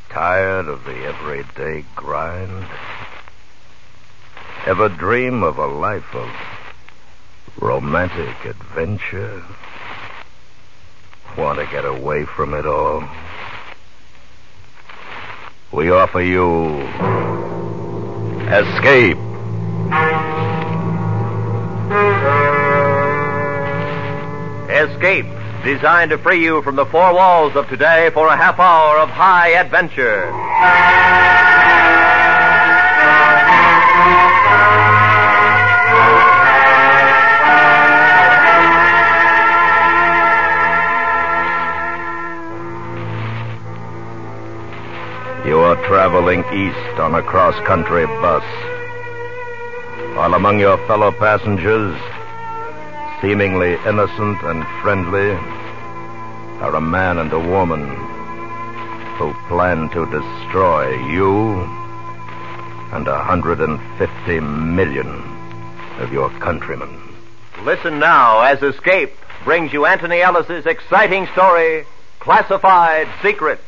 Tired of the everyday grind? Ever dream of a life of romantic adventure? Want to get away from it all? We offer you Escape. Escape, designed to free you from the four walls of today for a half hour of high adventure. You are traveling east on a cross-country bus, while among your fellow passengers, seemingly innocent and friendly, are a man and a woman who plan to destroy you and 150 million of your countrymen. Listen now as Escape brings you Anthony Ellis's exciting story, Classified Secret.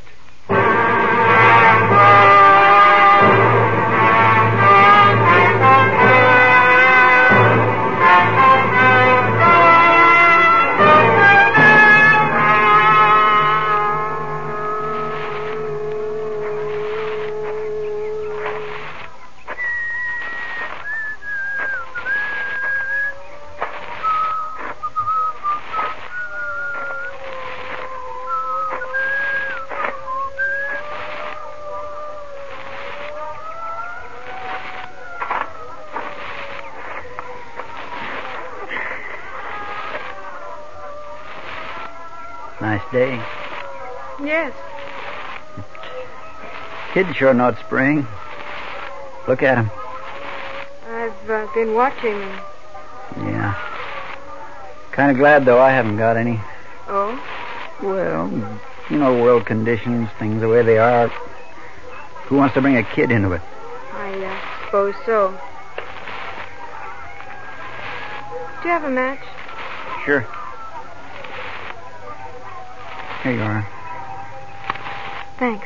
Nice day. Yes. Kids sure know it's spring. Look at them. I've been watching them. Yeah. Kind of glad, though, I haven't got any. Oh? Well, you know, world conditions, things the way they are. Who wants to bring a kid into it? I suppose so. Do you have a match? Sure. Here you are. Thanks.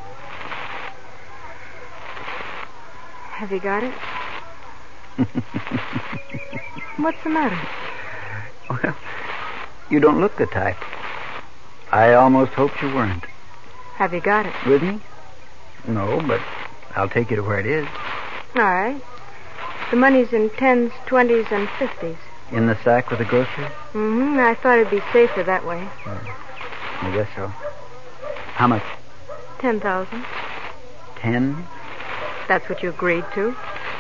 Have you got it? What's the matter? Well, you don't look the type. I almost hoped you weren't. Have you got it? With me? No, but I'll take you to where it is. All right. The money's in 10s, 20s, and 50s. In the sack with the groceries? Mm-hmm. I thought it'd be safer that way. I guess so. How much? 10,000. 10? That's what you agreed to?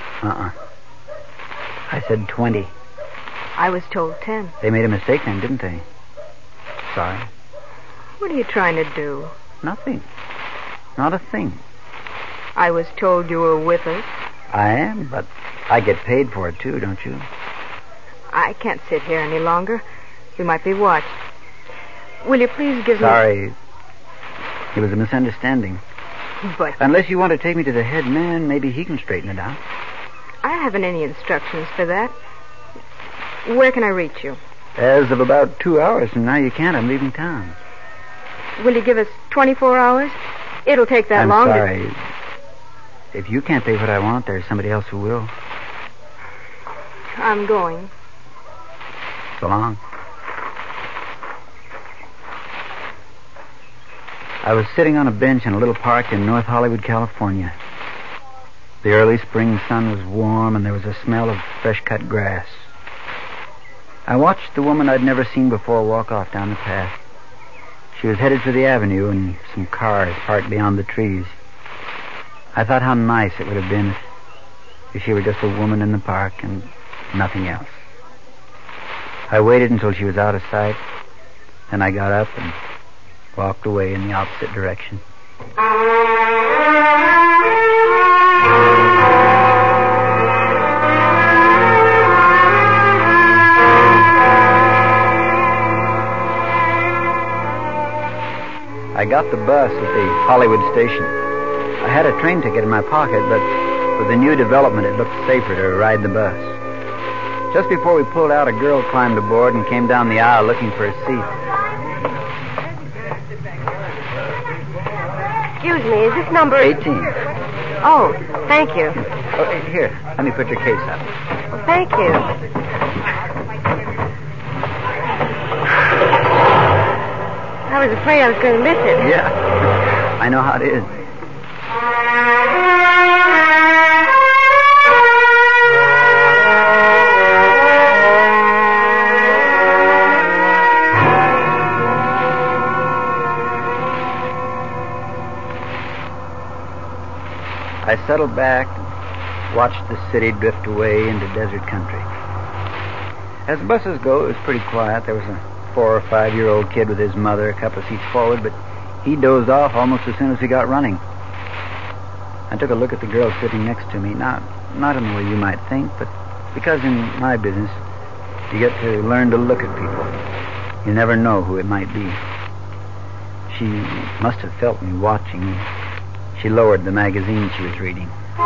I said 20. I was told 10. They made a mistake then, didn't they? Sorry. What are you trying to do? Nothing. Not a thing. I was told you were with us. I am, but I get paid for it too, don't you? I can't sit here any longer. We might be watched. Will you please give me... Sorry. It was a misunderstanding. But... Unless you want to take me to the head man, maybe he can straighten it out. I haven't any instructions for that. Where can I reach you? As of about 2 hours from now, you can't. I'm leaving town. Will you give us 24 hours? It'll take that long. I'm sorry. If you can't pay what I want, there's somebody else who will. I'm going. So long. I was sitting on a bench in a little park in North Hollywood, California. The early spring sun was warm, and there was a smell of fresh-cut grass. I watched the woman I'd never seen before walk off down the path. She was headed for the avenue, and some cars parked beyond the trees. I thought how nice it would have been if she were just a woman in the park and nothing else. I waited until she was out of sight, then I got up and walked away in the opposite direction. I got the bus at the Hollywood station. I had a train ticket in my pocket, but with the new development, it looked safer to ride the bus. Just before we pulled out, a girl climbed aboard and came down the aisle looking for a seat. Excuse me, is this number... 18. Oh, thank you. Oh, here, let me put your case up. Well, thank you. I was afraid I was going to miss it. Yeah, I know how it is. I settled back and watched the city drift away into desert country. As the buses go, it was pretty quiet. There was a 4 or 5 year old kid with his mother a couple of seats forward, but he dozed off almost as soon as he got running. I took a look at the girl sitting next to me, not in the way you might think, but because in my business you get to learn to look at people. You never know who it might be. She must have felt me watching me. She lowered the magazine she was reading.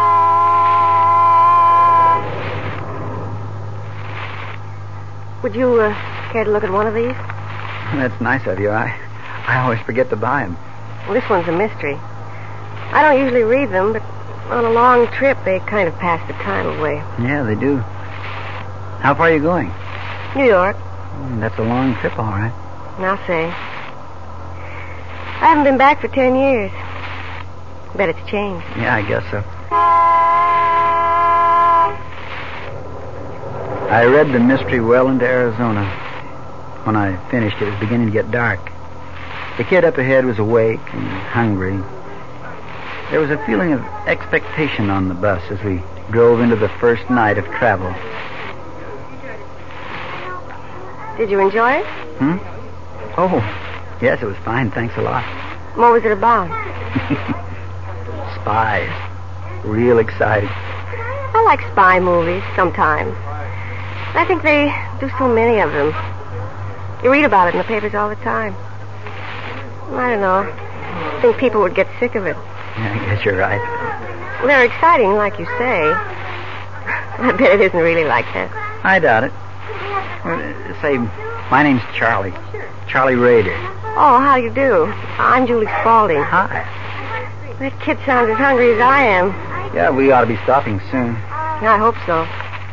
Would you care to look at one of these? That's nice of you. I always forget to buy them. Well, this one's a mystery. I don't usually read them, but on a long trip, they kind of pass the time away. Yeah, they do. How far are you going? New York. That's a long trip, all right. I'll say. I haven't been back for 10 years. Bet it's changed. Yeah, I guess so. I read the mystery well into Arizona. When I finished, it was beginning to get dark. The kid up ahead was awake and hungry. There was a feeling of expectation on the bus as we drove into the first night of travel. Did you enjoy it? Oh, yes, it was fine. Thanks a lot. What was it about? Spies. Real exciting. I like spy movies sometimes. I think they do so many of them. You read about it in the papers all the time. I don't know. I think people would get sick of it. Yeah, I guess you're right. They're exciting, like you say. I bet it isn't really like that. I doubt it. Say, my name's Charlie. Charlie Rader. Oh, how do you do? I'm Julie Spaulding. Hi. That kid sounds as hungry as I am. Yeah, we ought to be stopping soon. I hope so.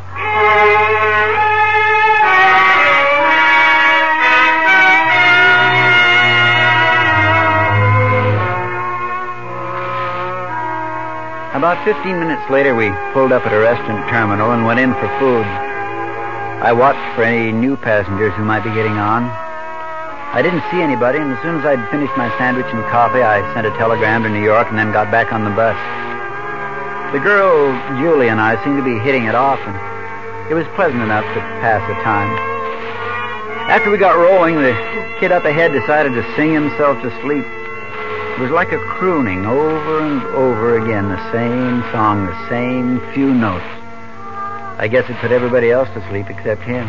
About 15 minutes later, we pulled up at a restaurant terminal and went in for food. I watched for any new passengers who might be getting on. I didn't see anybody, and as soon as I'd finished my sandwich and coffee, I sent a telegram to New York and then got back on the bus. The girl, Julie, and I seemed to be hitting it off, and it was pleasant enough to pass the time. After we got rolling, the kid up ahead decided to sing himself to sleep. It was like a crooning over and over again, the same song, the same few notes. I guess it put everybody else to sleep except him.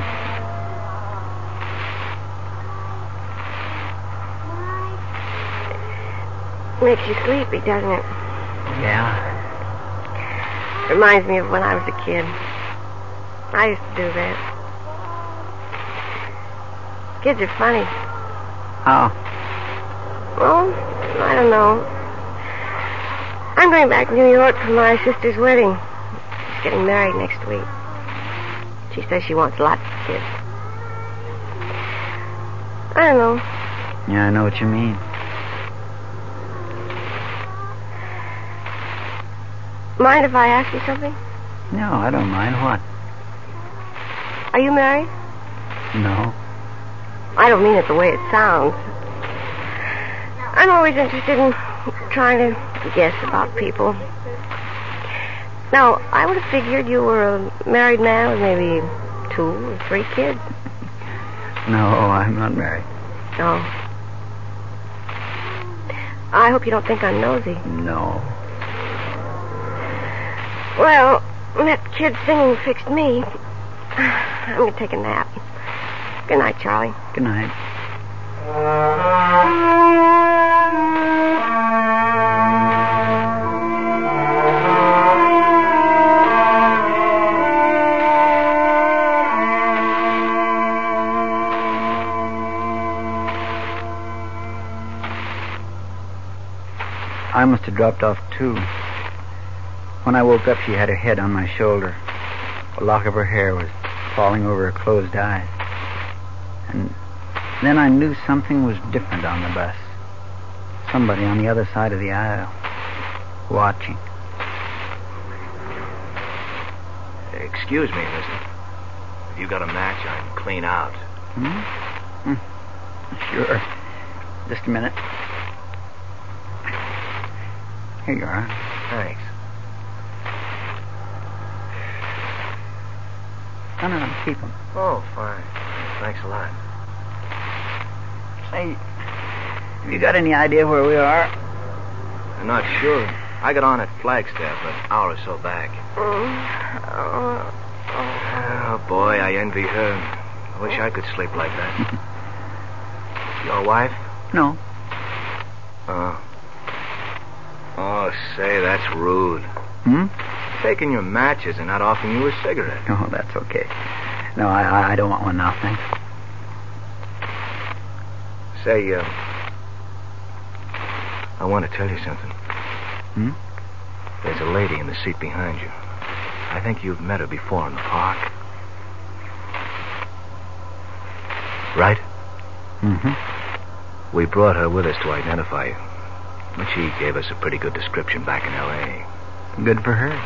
Makes you sleepy, doesn't it? Yeah. Reminds me of when I was a kid. I used to do that. Kids are funny. How? Well, I don't know. I'm going back to New York for my sister's wedding. She's getting married next week. She says she wants lots of kids. I don't know. Yeah, I know what you mean. Mind if I ask you something? No, I don't mind. What? Are you married? No. I don't mean it the way it sounds. I'm always interested in trying to guess about people. Now, I would have figured you were a married man with maybe 2 or 3 kids. No, I'm not married. No. I hope you don't think I'm nosy. No. Well, that kid singing fixed me. I'm going to take a nap. Good night, Charlie. Good night. I must have dropped off, too. When I woke up, she had her head on my shoulder. A lock of her hair was falling over her closed eyes. And then I knew something was different on the bus. Somebody on the other side of the aisle, watching. Excuse me, mister. If you got a match, I'm clean out. Sure. Just a minute. Here you are. Thanks. No, keep them. Oh, fine. Thanks a lot. Say, have you got any idea where we are? I'm not sure. I got on at Flagstaff an hour or so back. Oh, boy, I envy her. I wish I could sleep like that. Your wife? No. Oh, say, that's rude. Taking your matches and not offering you a cigarette. Oh, that's okay. No, I don't want one now, thanks. Say, I want to tell you something. There's a lady in the seat behind you. I think you've met her before in the park. Right? We brought her with us to identify you. But she gave us a pretty good description back in L.A. Good for her.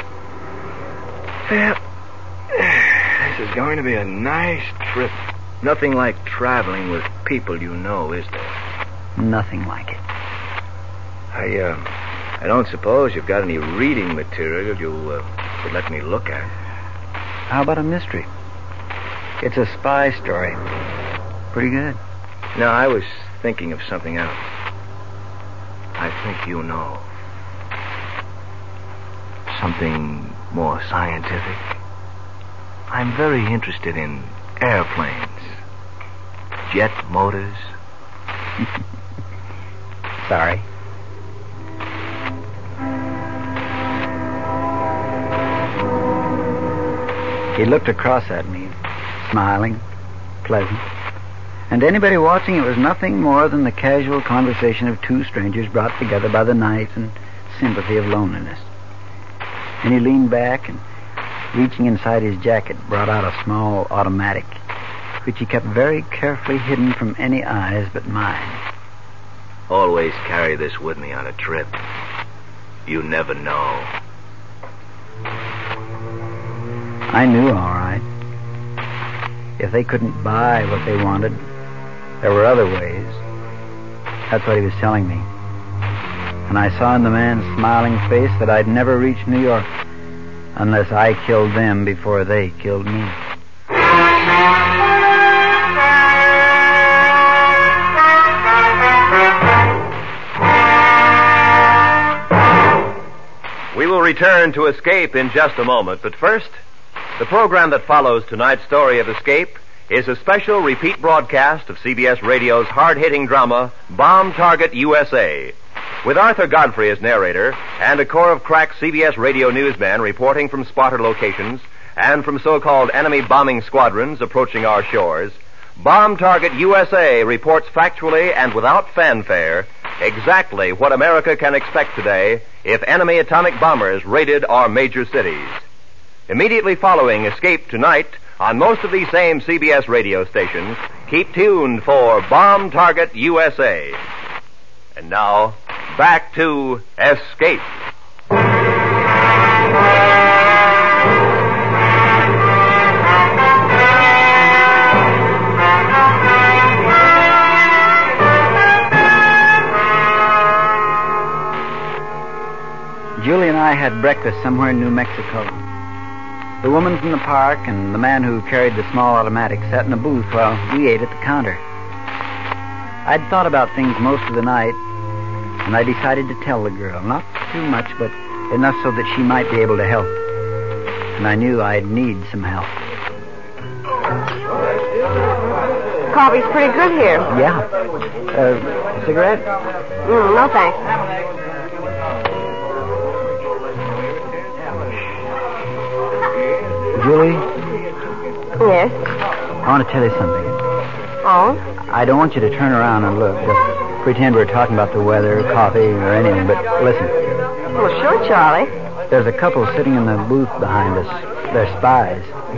Well, this is going to be a nice trip. Nothing like traveling with people you know, is there? Nothing like it. I don't suppose you've got any reading material you could let me look at. How about a mystery? It's a spy story. Pretty good. No, I was thinking of something else. I think you know. Something more scientific. I'm very interested in airplanes. Jet motors. Sorry. He looked across at me, smiling, pleasant. And to anybody watching, it was nothing more than the casual conversation of two strangers brought together by the night and sympathy of loneliness. And he leaned back and, reaching inside his jacket, brought out a small automatic, which he kept very carefully hidden from any eyes but mine. Always carry this with me on a trip. You never know. I knew, all right. If they couldn't buy what they wanted, there were other ways. That's what he was telling me. And I saw in the man's smiling face that I'd never reach New York unless I killed them before they killed me. We will return to Escape in just a moment, but first, the program that follows tonight's story of Escape is a special repeat broadcast of CBS Radio's hard-hitting drama, Bomb Target USA, with Arthur Godfrey as narrator and a corps of crack CBS Radio newsmen reporting from spotter locations and from so-called enemy bombing squadrons approaching our shores. Bomb Target USA reports factually and without fanfare exactly what America can expect today if enemy atomic bombers raided our major cities. Immediately following Escape tonight, on most of these same CBS radio stations, keep tuned for Bomb Target USA. And now, back to Escape. Julie and I had breakfast somewhere in New Mexico. The woman from the park and the man who carried the small automatic sat in a booth while we ate at the counter. I'd thought about things most of the night, and I decided to tell the girl. Not too much, but enough so that she might be able to help. And I knew I'd need some help. Coffee's pretty good here. Yeah. Cigarette? No, thanks. Julie? Yes? I want to tell you something. Oh? I don't want you to turn around and look. Just pretend we're talking about the weather, coffee, or anything, but listen. Well, sure, Charlie. There's a couple sitting in the booth behind us. They're spies.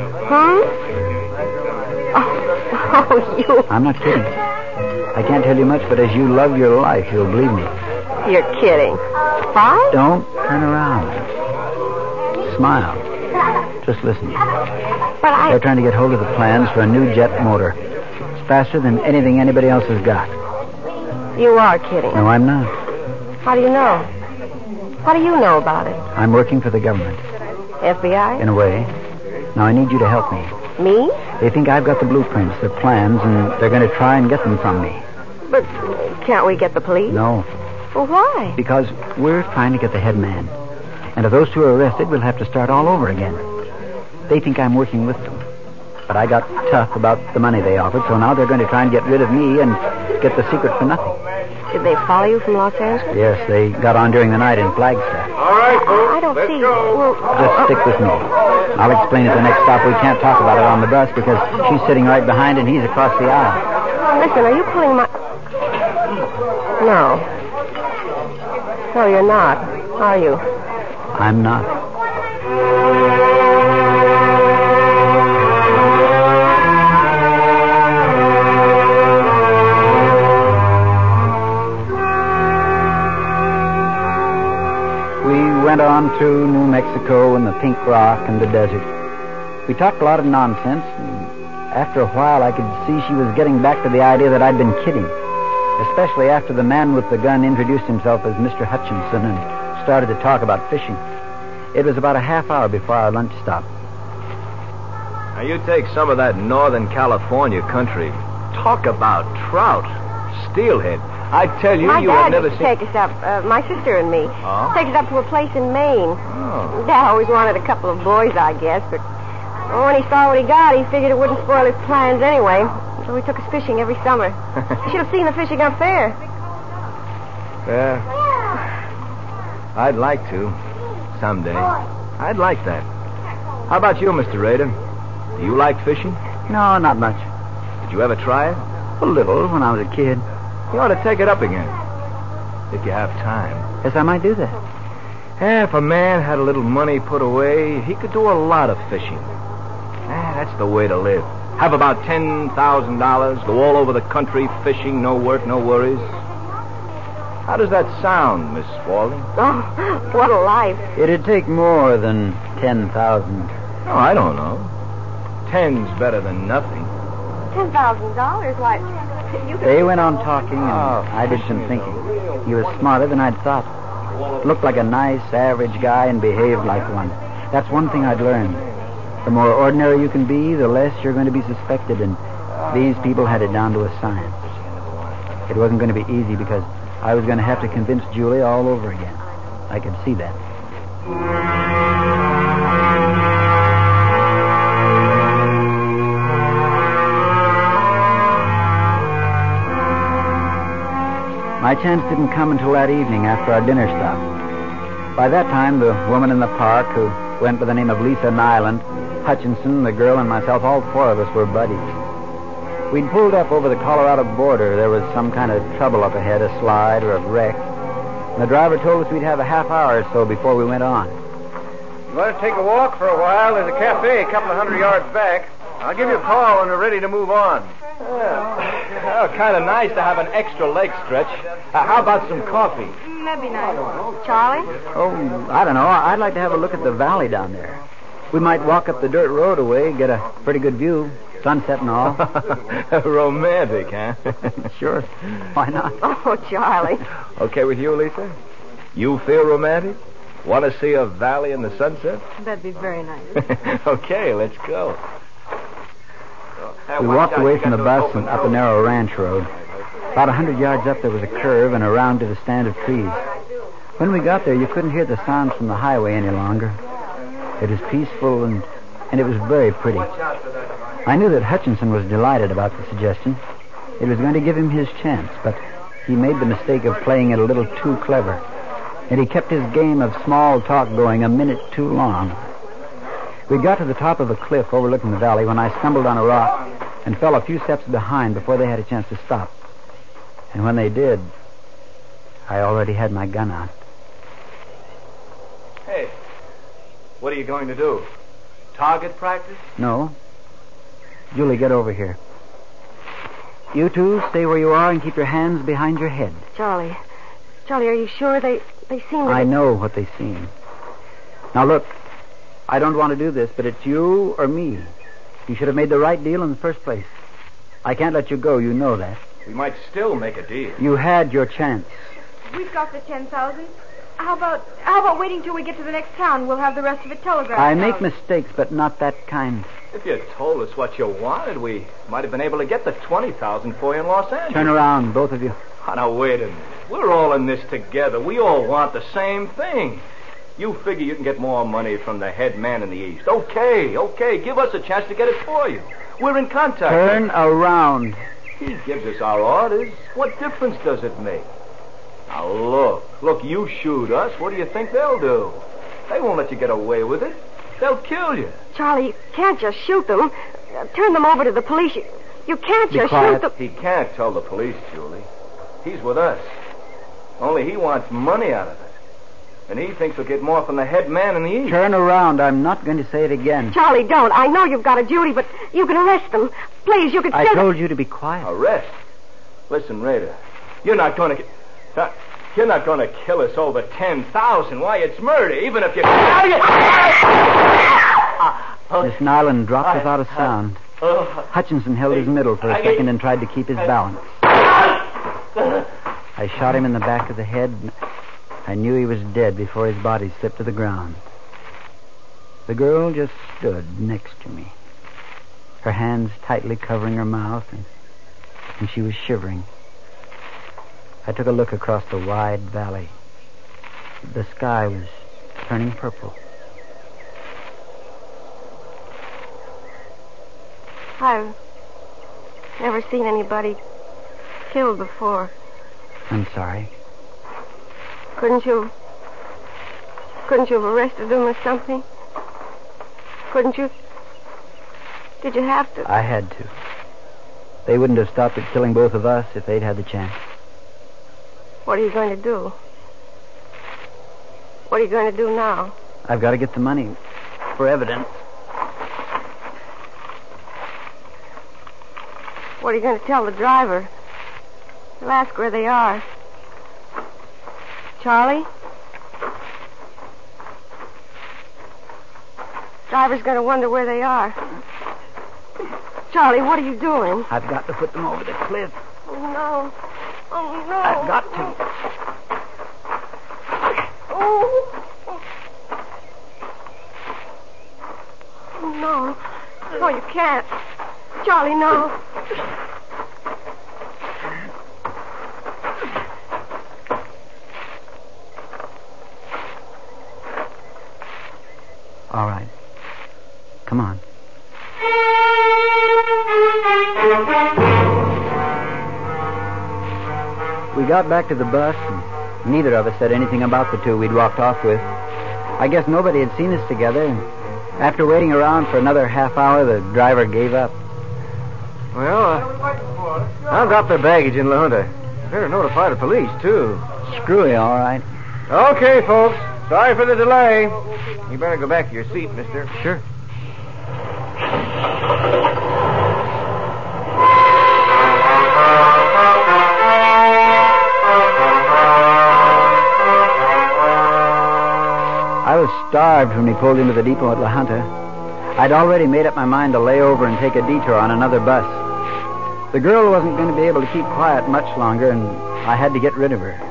Oh, you... I'm not kidding. I can't tell you much, but as you love your life, you'll believe me. You're kidding. Spies? Don't turn around. Smile. Just listen. But They're trying to get hold of the plans for a new jet motor. It's faster than anything anybody else has got. You are kidding. No, I'm not. How do you know? What do you know about it? I'm working for the government. FBI? In a way. Now, I need you to help me. Me? They think I've got the blueprints, the plans, and they're going to try and get them from me. But can't we get the police? No, Well, why? because we're trying to get the head man. And if those two are arrested, we'll have to start all over again. They think I'm working with them. But I got tough about the money they offered, so now they're going to try and get rid of me and get the secret for nothing. Did they follow you from Los Angeles? Yes, they got on during the night in Flagstaff. All right, folks. I don't let's see. go. Well, Just stick with me. I'll explain at the next stop. We can't talk about it on the bus because she's sitting right behind and he's across the aisle. listen, are you pulling my... No. No, you're not, are you? I'm not. Went on to New Mexico and the Pink Rock and the desert. We talked a lot of nonsense, and after a while I could see she was getting back to the idea that I'd been kidding, especially after the man with the gun introduced himself as Mr. Hutchinson and started to talk about fishing. It was about a half hour before our lunch stop. Now, you take some of that Northern California country. Talk about trout, steelhead. I tell you, My you dad have never used to seen... take us up, my sister and me. Oh? Take us up to a place in Maine. Oh. Dad always wanted a couple of boys, I guess, but when he saw what he got, he figured it wouldn't spoil his plans anyway. So he took us fishing every summer. You should have seen the fishing up there. Yeah. I'd like to. Someday. I'd like that. How about you, Mr. Rader? Do you like fishing? No, not much. Did you ever try it? A little when I was a kid. You ought to take it up again. If you have time. Yes, I might do that. If a man had a little money put away, he could do a lot of fishing. That's the way to live. Have about $10,000, go all over the country fishing, no work, no worries. How does that sound, Miss Spaulding? Oh, what a life. It'd take more than 10,000. Oh, I don't know. 10's better than nothing. $10,000? Why, you could... They went on talking, and I did some thinking. He was smarter than I'd thought. Looked like a nice, average guy and behaved like one. That's one thing I'd learned. The more ordinary you can be, the less you're going to be suspected, and these people had it down to a science. It wasn't going to be easy because I was going to have to convince Julie all over again. I could see that. My chance didn't come until that evening after our dinner stop. By that time, the woman in the park, who went by the name of Lisa Nyland, Hutchinson, the girl, and myself, all four of us were buddies. We'd pulled up over the Colorado border. There was some kind of trouble up ahead, a slide or a wreck. And the driver told us we'd have a half hour or so before we went on. You want to take a walk for a while? There's a cafe a couple of 100 yards back. I'll give you a call when we're ready to move on. Kind of nice to have an extra leg stretch. How about some coffee? That'd be nice. Charlie? Oh, I don't know. I'd like to have a look at the valley down there. We might walk up the dirt road away, get a pretty good view, sunset and all. Romantic, huh? Sure. Why not? Oh, Charlie. Okay with you, Lisa? You feel romantic? Want to see a valley in the sunset? That'd be very nice. Okay, let's go. We walked away from the bus and up a narrow ranch road. About 100 yards up, there was a curve and around to the stand of trees. When we got there, you couldn't hear the sounds from the highway any longer. It was peaceful and it was very pretty. I knew that Hutchinson was delighted about the suggestion. It was going to give him his chance, but he made the mistake of playing it a little too clever. And he kept his game of small talk going a minute too long. We got to the top of a cliff overlooking the valley when I stumbled on a rock and fell a few steps behind before they had a chance to stop. And when they did, I already had my gun out. Hey, what are you going to do? Target practice? No. Julie, get over here. You two, stay where you are and keep your hands behind your head. Charlie, are you sure they seem to... I know what they seem. Now, look, I don't want to do this, but it's you or me. You should have made the right deal in the first place. I can't let you go, you know that. We might still make a deal. You had your chance. We've got the 10,000. How about waiting till we get to the next town? We'll have the rest of it telegraphed. I make mistakes, but not that kind. If you told us what you wanted, we might have been able to get the 20,000 for you in Los Angeles. Turn around, both of you. Oh, now, wait a minute. We're all in this together. We all want the same thing. You figure you can get more money from the head man in the East. Okay. Give us a chance to get it for you. We're in contact. Turn around. He gives us our orders. What difference does it make? Now, look, you shoot us. What do you think they'll do? They won't let you get away with it. They'll kill you. Charlie, you can't just shoot them. Turn them over to the police. You can't Be just quiet. shoot them. He can't tell the police, Julie. He's with us. Only he wants money out of it. And he thinks he'll get more from the head man in the East. Turn around. I'm not going to say it again. Charlie, don't. I know you've got a duty, but you can arrest them. Please, you can I still... told you to be quiet. Arrest? Listen, Raider, you're not going to kill us over 10,000. Why, it's murder, even if you... Miss Nyland dropped without a sound. Hutchinson held his middle for a second and tried to keep his balance. I shot him in the back of the head. I knew he was dead before his body slipped to the ground. The girl just stood next to me, her hands tightly covering her mouth, and she was shivering. I took a look across the wide valley. The sky was turning purple. I've never seen anybody killed before. I'm sorry. Couldn't you have arrested them or something? Couldn't you? Did you have to? I had to. They wouldn't have stopped at killing both of us if they'd had the chance. What are you going to do? What are you going to do now? I've got to get the money for evidence. What are you going to tell the driver? He'll ask where they are. Charlie? Driver's going to wonder where they are. Charlie, what are you doing? I've got to put them over the cliff. Oh, no. Oh, no. I've got to. Oh. Oh, no. No, you can't. Charlie, no. All right. Come on. We got back to the bus, and neither of us said anything about the two we'd walked off with. I guess nobody had seen us together, and after waiting around for another half hour, the driver gave up. Well, I've got their baggage in La Junta. Better notify the police, too. Screwy, all right. Okay, folks. Sorry for the delay. You better go back to your seat, mister. Sure. I was starved when we pulled into the depot at La Junta. I'd already made up my mind to lay over and take a detour on another bus. The girl wasn't going to be able to keep quiet much longer, and I had to get rid of her.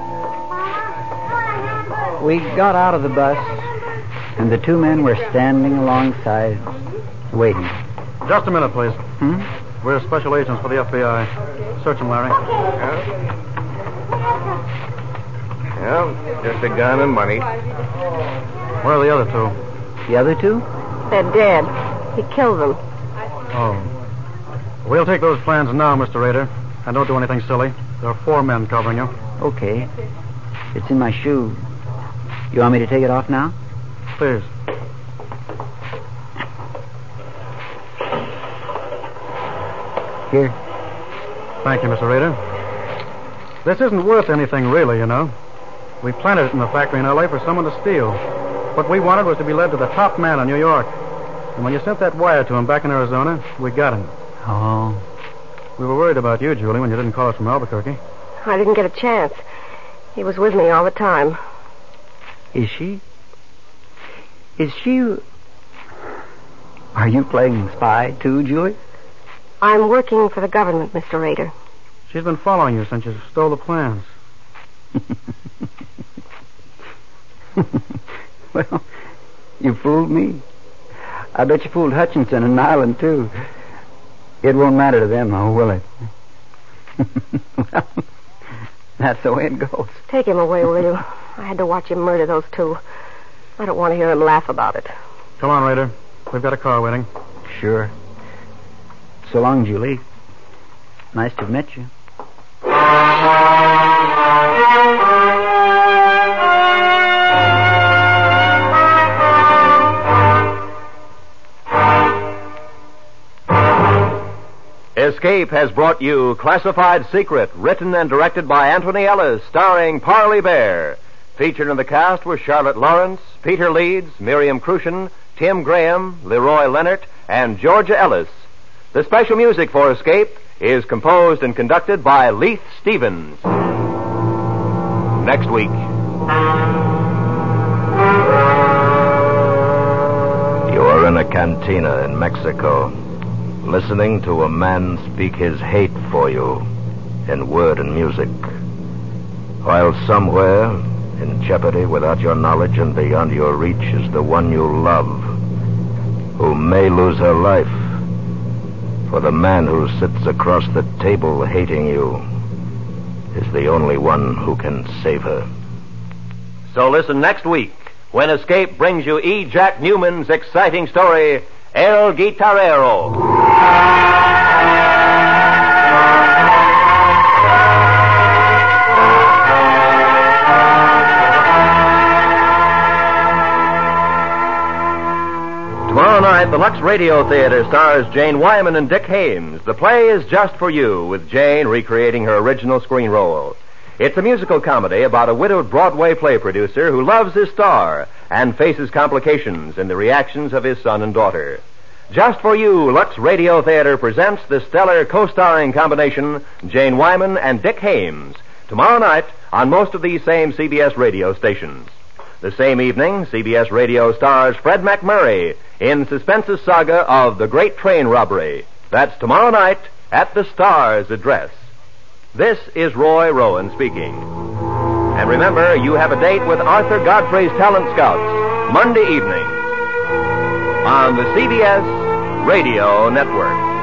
We got out of the bus, and the two men were standing alongside, waiting. Just a minute, please. Hmm? We're special agents for the FBI. Search him, Larry. Yeah, just a gun and money. Where are the other two? The other two? They're dead. He killed them. Oh. We'll take those plans now, Mr. Rader. And don't do anything silly. There are 4 men covering you. Okay. It's in my shoe. You want me to take it off now? Please. Here. Thank you, Mr. Rader. This isn't worth anything, really, you know. We planted it in the factory in L.A. for someone to steal. What we wanted was to be led to the top man in New York. And when you sent that wire to him back in Arizona, we got him. Oh. We were worried about you, Julie, when you didn't call us from Albuquerque. I didn't get a chance. He was with me all the time. Is she? Are you playing spy, too, Julie? I'm working for the government, Mr. Rader. She's been following you since you stole the plans. Well, you fooled me. I bet you fooled Hutchinson and Nyland, too. It won't matter to them, though, will it? Well, that's the way it goes. Take him away, will you? I had to watch him murder those two. I don't want to hear him laugh about it. Come on, Rader. We've got a car waiting. Sure. So long, Julie. Nice to have met you. Escape has brought you Classified Secret, written and directed by Anthony Ellis, starring Parley Bear. Featured in the cast were Charlotte Lawrence, Peter Leeds, Miriam Crucian, Tim Graham, Leroy Leonard, and Georgia Ellis. The special music for Escape is composed and conducted by Leith Stevens. Next week. You are in a cantina in Mexico, listening to a man speak his hate for you in word and music, while somewhere, in jeopardy without your knowledge and beyond your reach, is the one you love, who may lose her life, for the man who sits across the table hating you is the only one who can save her. So listen next week when Escape brings you E. Jack Newman's exciting story, El Guitarrero. Tomorrow night, the Lux Radio Theater stars Jane Wyman and Dick Haymes. The play is Just for You, with Jane recreating her original screen role. It's a musical comedy about a widowed Broadway play producer who loves his star and faces complications in the reactions of his son and daughter. Just for You, Lux Radio Theater presents the stellar co-starring combination Jane Wyman and Dick Haymes, tomorrow night on most of these same CBS radio stations. The same evening, CBS Radio stars Fred MacMurray in Suspense's saga of The Great Train Robbery. That's tomorrow night at the Star's address. This is Roy Rowan speaking. And remember, you have a date with Arthur Godfrey's Talent Scouts Monday evening on the CBS Radio Network.